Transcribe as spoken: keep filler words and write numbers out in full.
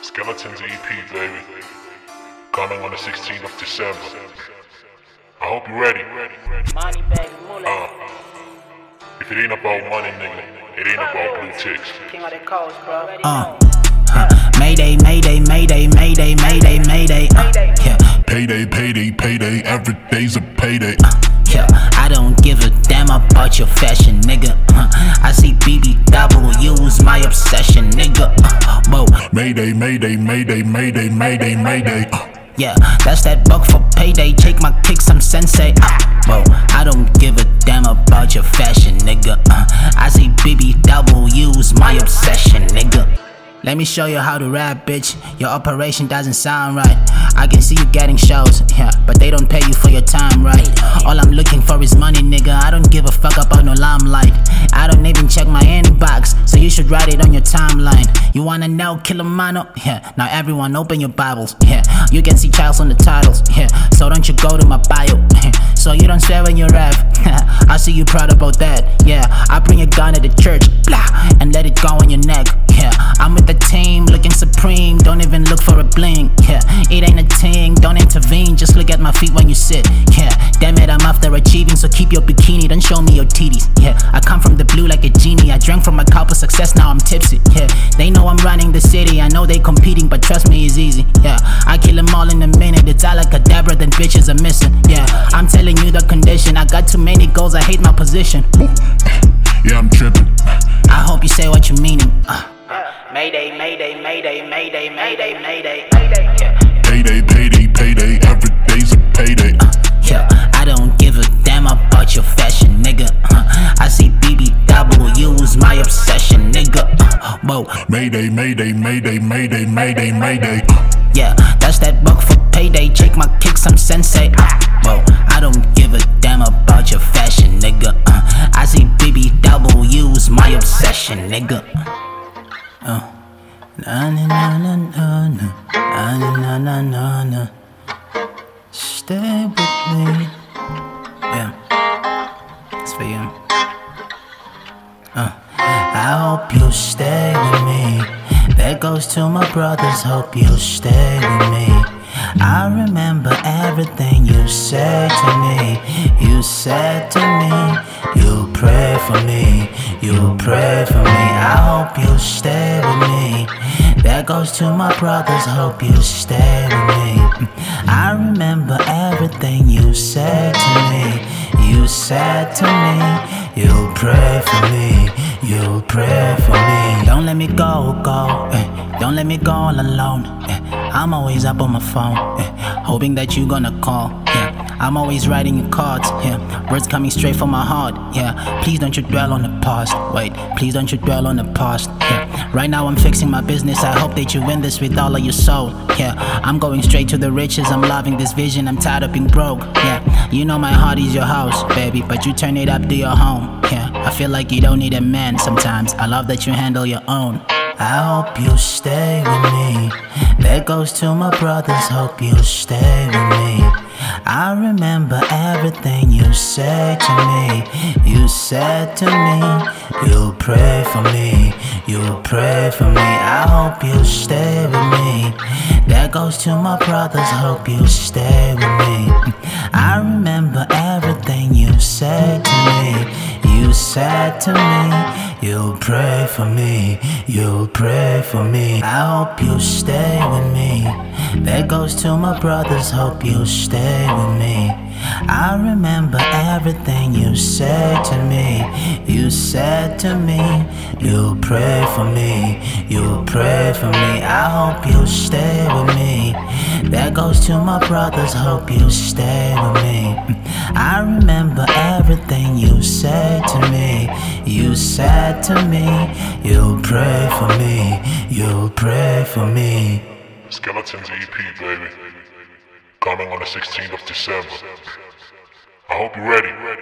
Skeletons E P, baby. Coming on the sixteenth of December. I hope you're ready. Money, baby, moolah. Uh, if it ain't about money, nigga, it ain't about blue ticks. King of the coast, bro. Already Uh, know. uh, Mayday, Mayday, Mayday, Mayday, Mayday, Mayday. Uh, yeah, Payday, payday, payday, every day's a payday. uh, yeah. I don't give a damn about your fashion, nigga. Uh, I see B B W's my obsession, nigga. Uh, whoa, Mayday, mayday, mayday, mayday, mayday, mayday. Uh, yeah, that's that buck for payday. Take my kicks, I'm sensei. Uh, whoa, I don't give a damn about your fashion, nigga. Uh, I see B B W's my obsession, nigga. Let me show you how to rap, bitch. Your operation doesn't sound right. I can see you getting shows, yeah, but they don't pay you for your time, right? All I'm looking for is money, nigga. I don't give a fuck about no limelight. I don't even check my inbox, so you should write it on your timeline. You wanna know Kilomano? Yeah, now everyone open your Bibles, yeah. You can see Charles on the titles, yeah. So don't you go to my bio, yeah. So you don't swear when you rap. I see you proud about that, yeah. I bring a gun to the church, blah, and let it go on your neck, yeah. I'm with the team, looking supreme, don't even look for a bling, yeah. It ain't a ting, don't intervene, just look at my feet when you sit, yeah. Damn it, I'm after achieving, so keep your bikini, don't show me your titties, yeah. I come from the blue like a genie, I drank from my cup of success, now I'm tipsy, yeah. They know I'm running the city, I know they competing, but trust me, it's easy, yeah. I kill them all in a minute, it's all like a Dabra, then bitches are missing, yeah. I'm telling you the condition, I got too many goals, I hate my position. yeah, I'm tripping. I hope you say what you meaning, uh. Mayday, mayday, mayday, mayday, mayday, mayday. Payday, payday, payday, every day's a payday. Uh, yeah, I don't give a damn about your fashion, nigga. Uh, I see B B W's my obsession, nigga. Uh, whoa, Mayday, mayday, mayday, mayday, mayday, mayday. Uh, yeah, that's that buck for payday. Check my kicks, I'm sensei. Uh, whoa, I don't give a damn about your fashion, nigga. Uh, I see B B W's my obsession, nigga. Uh, na na na na na na na na na na. Stay with me. Yeah, it's for you. Uh, I hope you stay with me. That goes to my brothers. Hope you stay with me. I remember everything you said to me. You said to me, you pray for me, you pray for me. I hope you stay with me. That goes to my brothers, hope you stay with me. I remember everything you said to me. You said to me, you pray for me, you pray for me. Don't let me go, go, eh. Don't let me go all alone, eh. I'm always up on my phone, eh. Hoping that you gonna call, yeah. I'm always writing your cards, yeah. Words coming straight from my heart, yeah. Please don't you dwell on the past, wait. Please don't you dwell on the past, yeah. Right now I'm fixing my business, I hope that you win this with all of your soul, yeah. I'm going straight to the riches, I'm loving this vision, I'm tired of being broke, yeah. You know my heart is your house, baby, but you turn it up to your home, yeah. I feel like you don't need a man sometimes, I love that you handle your own. I hope you stay with me. That goes to my brothers, hope you stay with me. I remember everything you said to me. You said to me, you pray for me, you pray for me. I hope you stay with me. That goes to my brothers, hope you stay with me. I remember everything you said to me. You said to me, you'll pray for me, you'll pray for me. I hope you stay with me. That goes to my brothers, hope you stay with me. I remember everything you said to me. You said to me, you'll pray for me, you'll pray for me. I hope you stay with me. That goes to my brothers, hope you stay with me. I remember everything you said to me. You said to me, you'll pray for me, you'll pray for me. Skeletons E P, baby. Coming on the sixteenth of December. I hope you're ready.